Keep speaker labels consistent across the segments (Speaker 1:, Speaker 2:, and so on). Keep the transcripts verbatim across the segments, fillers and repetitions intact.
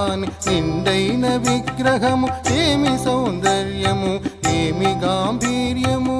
Speaker 1: వాని నిండైన విగ్రహము ఏమి సౌందర్యము ఏమి గాంభీర్యము.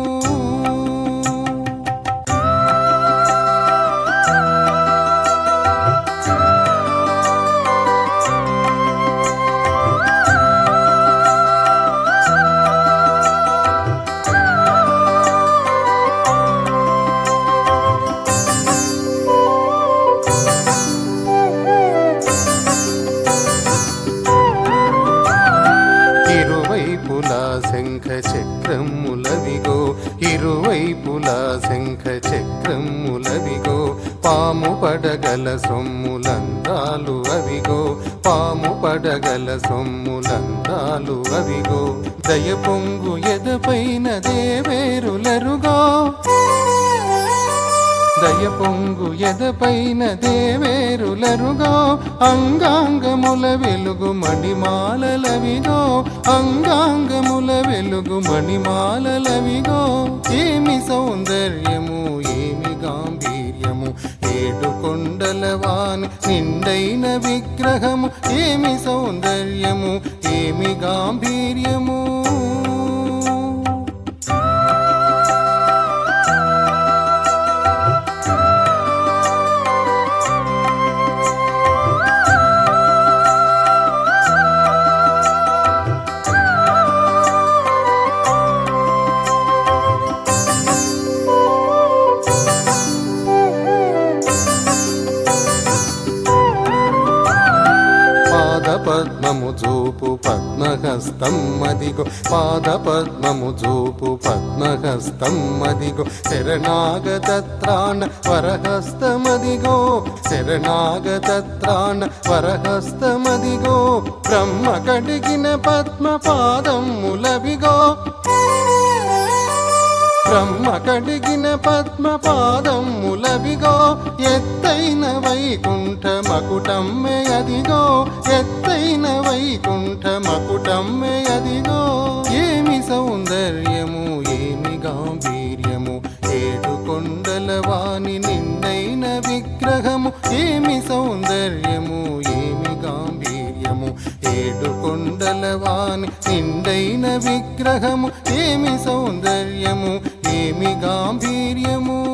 Speaker 1: ఇరువైపులా శంఖ చక్రములవిగో ఇరువైపులా శంఖ చక్రములవిగో పాము పడగల సొమ్ములందాలు అవిగో పాము పడగల సొమ్ములందాలు అవిగో దయ పొంగు ఎదపైన దేవేరులరుగో దయ పొంగు ఎదపైన దేవేరులరుగో అంగాంగముల వెలుగు మణిమాలలవిగో అంగాంగముల వెలుగు మణిమాలలవిగో ఏమి సౌందర్యము ఏమి గాంభీర్యము ఏడు కొండల వాని నిండైన విగ్రహము ఏమి సౌందర్యము ఏమి గాంభీర్యము. పద్మము చూపు పద్మహస్తం అదిగో పాద పద్మము చూపు పద్మహస్తం అదిగో శరణాగతత్రాణ వరహస్తమదిగో శరణాగతత్రాణ వరహస్తమదిగో బ్రహ్మ కడిగిన పద్మ పాదములవిగో బ్రహ్మ కడిగిన పద్మ పాదములవిగో ఎత్తైన వైకుంఠ మకుటమ్మె అదిగో ఎత్తైన వైకుంఠ మకుటమ్మె అదిగో ఏమి సౌందర్యము ఏమి గాంభీర్యము ఏడు కొండల వాని నిండైన విగ్రహము ఏమి సౌందర్యము ఏమి గాంభీర్యము ఏడు కొండల వాని నిండైన విగ్రహము ఏమి సౌందర్యము ఏమి గాంభీర్యము.